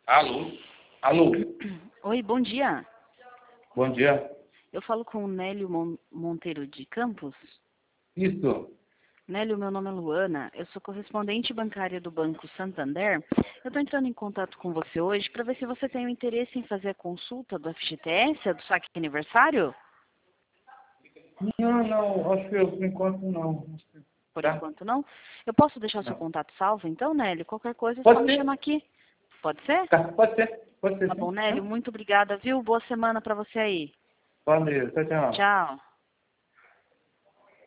Alô? Alô? Oi, bom dia. Bom dia. Eu falo com o Nélio Monteiro de Campos. Isso. Nélio, meu nome é Luana, eu sou correspondente bancária do Banco Santander. Eu estou entrando em contato com você hoje para ver se você tem o interesse em fazer a consulta do FGTS, do saque aniversário. Não, acho que eu, por enquanto, não. Por Tá? enquanto não. Eu posso deixar o seu Não. contato salvo então, Nélio? Qualquer coisa é só Pode me ser? chamar aqui. Pode ser? Tá, pode ser Tá bom, sim. Nélio, muito obrigada, viu? Boa semana para você aí. Valeu, tchau, tchau. Tchau.